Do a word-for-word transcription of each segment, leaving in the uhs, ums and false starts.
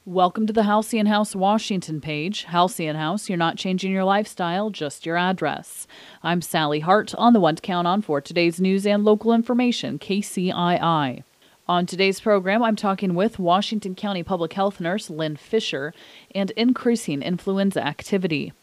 Welcome to the Halcyon House Washington page. Halcyon House, you're not changing your lifestyle, just your address. I'm Sally Hart on the one to count on for today's news and local information, K C I I. On today's program, I'm talking with Washington County Public Health Nurse Lynn Fisher and increasing influenza activity.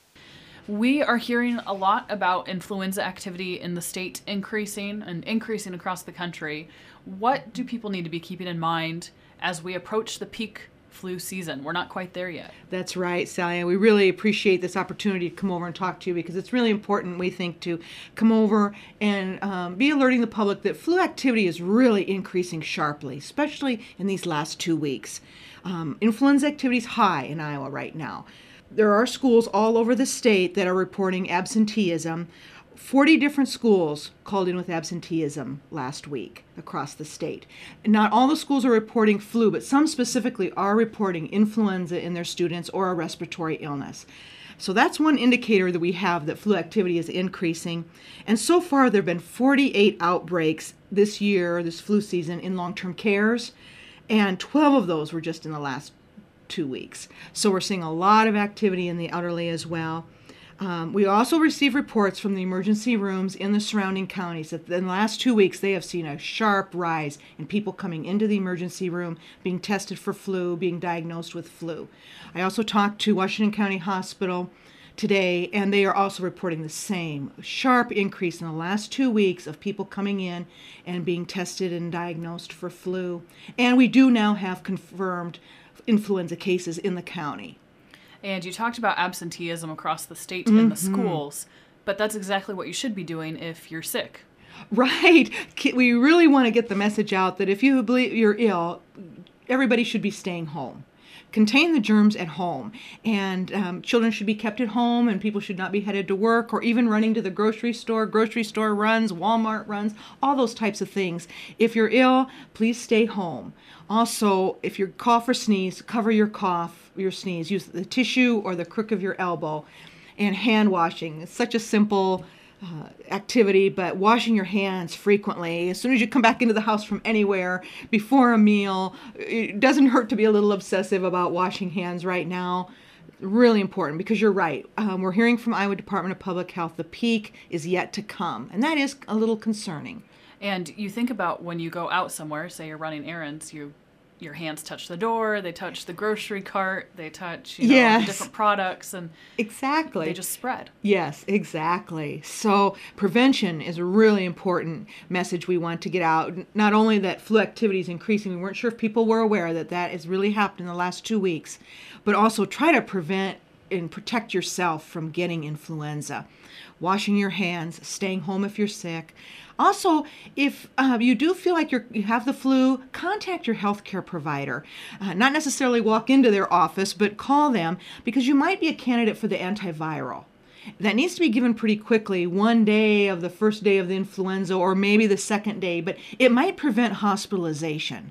We are hearing a lot about influenza activity in the state increasing and increasing across the country. What do people need to be keeping in mind as we approach the peak flu season? We're not quite there yet. That's right, Sally. We really appreciate this opportunity to come over and talk to you because it's really important, we think, to come over and um, be alerting the public that flu activity is really increasing sharply, especially in these last two weeks. Um, influenza activity is high in Iowa right now. There are schools all over the state that are reporting absenteeism. forty different schools called in with absenteeism last week across the state. And not all the schools are reporting flu, but some specifically are reporting influenza in their students or a respiratory illness. So that's one indicator that we have that flu activity is increasing. And so far there have been forty-eight outbreaks this year, this flu season, in long-term cares, and twelve of those were just in the last two weeks. So we're seeing a lot of activity in the elderly as well. Um, we also receive reports from the emergency rooms in the surrounding counties that in the last two weeks they have seen a sharp rise in people coming into the emergency room, being tested for flu, being diagnosed with flu. I also talked to Washington County Hospital today, and they are also reporting the same sharp increase in the last two weeks of people coming in and being tested and diagnosed for flu. And we do now have confirmed influenza cases in the county. And you talked about absenteeism across the state mm-hmm. in the schools, but that's exactly what you should be doing if you're sick. Right. We really want to get the message out that if you believe you're ill, everybody should be staying home. Contain the germs at home, and um, children should be kept at home, and people should not be headed to work or even running to the grocery store, grocery store runs, Walmart runs, all those types of things. If you're ill, please stay home. Also, if you cough or sneeze, cover your cough, your sneeze. Use the tissue or the crook of your elbow. And hand washing. It's such a simple Uh, activity, but washing your hands frequently as soon as you come back into the house from anywhere, before a meal. It doesn't hurt to be a little obsessive about washing hands right now. Really important, because you're right. Um, we're hearing from Iowa Department of Public Health the peak is yet to come, and that is a little concerning. And you think about when you go out somewhere, say you're running errands, you your hands touch the door, they touch the grocery cart, they touch you know, yes. the different products, and exactly. they just spread. Yes, exactly. So prevention is a really important message we want to get out. Not only that flu activity is increasing, we weren't sure if people were aware that that has really happened in the last two weeks, but also try to prevent and protect yourself from getting influenza. Washing your hands, staying home if you're sick. Also, if uh, you do feel like you're, you have the flu, contact your healthcare provider. Uh, not necessarily walk into their office, but call them, because you might be a candidate for the antiviral. That needs to be given pretty quickly, one day of the first day of the influenza or maybe the second day, but it might prevent hospitalization.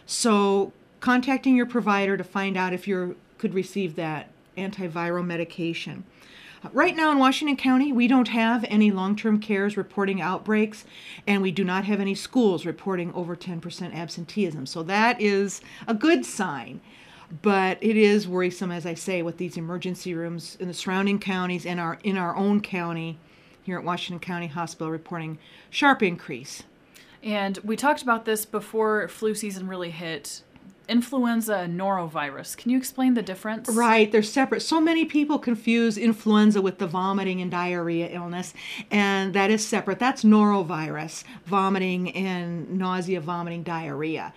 So contacting your provider to find out if you could receive that antiviral medication. Right now in Washington County, we don't have any long-term cares reporting outbreaks, and we do not have any schools reporting over ten percent absenteeism. So that is a good sign. But it is worrisome, as I say, with these emergency rooms in the surrounding counties and our in our own county here at Washington County Hospital reporting sharp increase. And we talked about this before flu season really hit. Influenza and norovirus. Can you explain the difference? Right, they're separate. So many people confuse influenza with the vomiting and diarrhea illness, and that is separate. That's norovirus, vomiting and nausea, vomiting, diarrhea.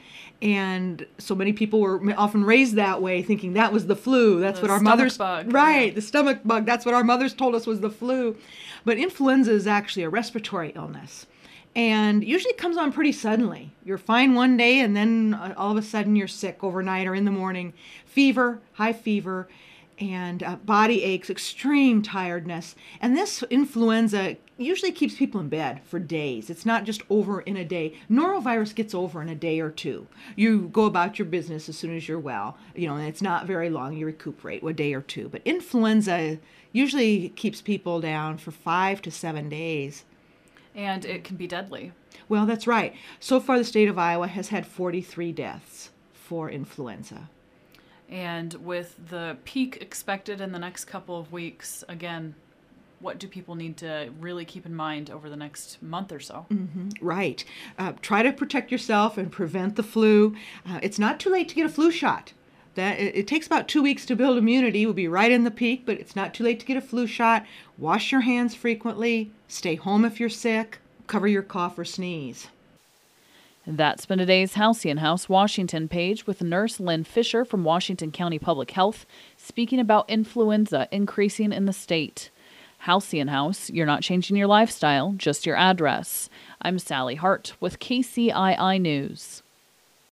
And so many people were often raised that way, thinking that was the flu. That's the what our mothers... bug. Right, yeah. the stomach bug. That's what our mothers told us was the flu. But influenza is actually a respiratory illness. And usually it comes on pretty suddenly. You're fine one day, and then all of a sudden you're sick overnight or in the morning. Fever, high fever, and uh, body aches, extreme tiredness. And this influenza usually keeps people in bed for days. It's not just over in a day. Norovirus gets over in a day or two. You go about your business as soon as you're well. You know, and it's not very long. You recuperate a day or two. But influenza usually keeps people down for five to seven days. And it can be deadly. Well, that's right. So far, the state of Iowa has had forty-three deaths for influenza. And with the peak expected in the next couple of weeks, again, what do people need to really keep in mind over the next month or so? Mm-hmm. Right. Uh, try to protect yourself and prevent the flu. Uh, it's not too late to get a flu shot. That it, it takes about two weeks to build immunity. We'll be right in the peak, but it's not too late to get a flu shot. Wash your hands frequently. Stay home if you're sick. Cover your cough or sneeze. That's been today's Halcyon House Washington page with nurse Lynn Fisher from Washington County Public Health speaking about influenza increasing in the state. Halcyon House, you're not changing your lifestyle, just your address. I'm Sally Hart with K C I I News.